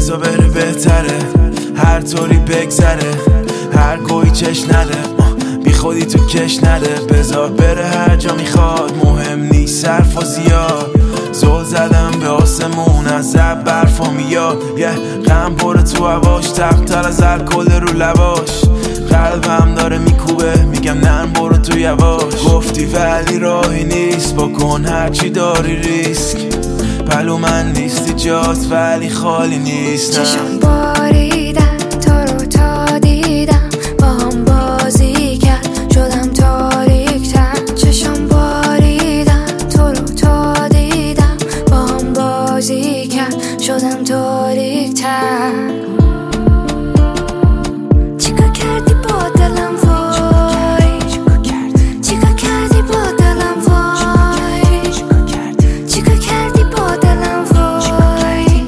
بذار بره بهتره، هر طوری بگذره، هر گویی چش نده، بی خودی تو کش نده. بذار بره هر جا میخواد، مهم نیست صرف و زیاد. زل زدم به آسمون از زب برفا میاد، غم پره تو هواش، تقتر از الکل رو لباش. قلبم داره میکوبه، میگم نرم برو تو یواش. گفتی ولی راهی نیست، بکن هرچی داری ریسک. پلو من نیستی جات ولی خالی نیست. چشم باریدن تو رو تا دیدم، با هم بازی کرد شدم تاریک تر. چشم باریدن تو رو تا دیدم، با هم بازی کرد شدم تاریک تر. چیکار کردی با دلم وای، چیکار کردی با دلم وای، چیکار کردی با دلم وای.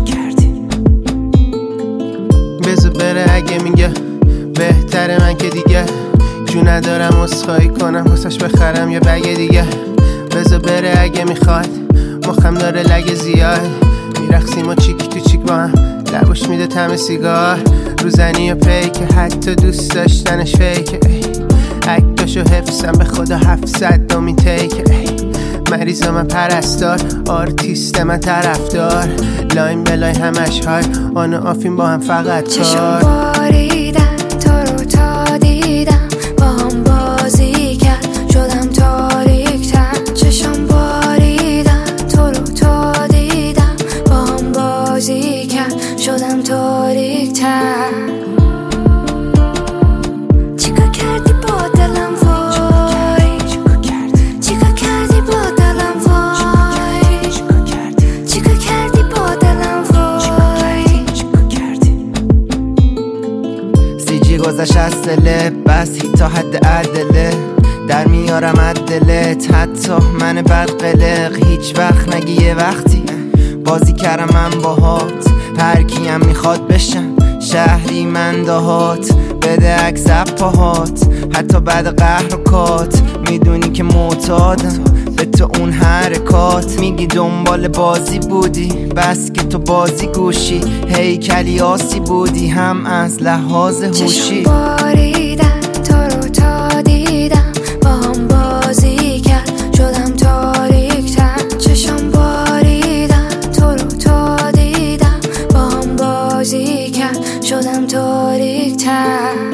بذار بره اگه میگه بهتره، من که دیگه جو ندارم عذرخواهی کنم واسش بخرم یه بگ دیگه. بذار بره اگه میخواد، مخم داره لگ زیاد. میرقصیم و چیک تو چیک با هم، لبوش میده طعم سیگار. روزنی و پیکه، حتی دوست داشتنش فیکه. اکتاشو حفظم به خدا 700 دومین تیکه. مریضا من پرستار، آرتیست من طرفدار. لاین به لاین همش های، آن و آفین با هم فقط کار. چشم باریدن تو رو تا دیدم، با هم بازی کرد شدم تاریک تر. چشم باریدن تو رو تا دیدم، با هم بازی کرد شدم تاریک تر. چیکار کردی با دلم وای، چیکار کردی با دلم وای، چیکار کردی با دلم وای. سیجی گذشت از دلت، بس تا حد عدله. در میارم عدلت، حتی من بد قلق. هیچ وقت نگی یه وقتی بازی کردم من باهات. هر کیم میخواد بشم شهری من دهات. بده عکس پاهات، حتی بعد قهر و کات. میدونی که معتادم به تو اون حرکات. میگی دنبال بازی بودی، بس که تو بازی گوشی. هیکلی آسی بودی هم از لحاظ هوشی. چشم باریدن تو رو تا دیدم، با هم بازی کرد شدم تاریک تر. چشم باریدن تو رو تا دیدم، با هم بازی کرد شدم تاریک تر.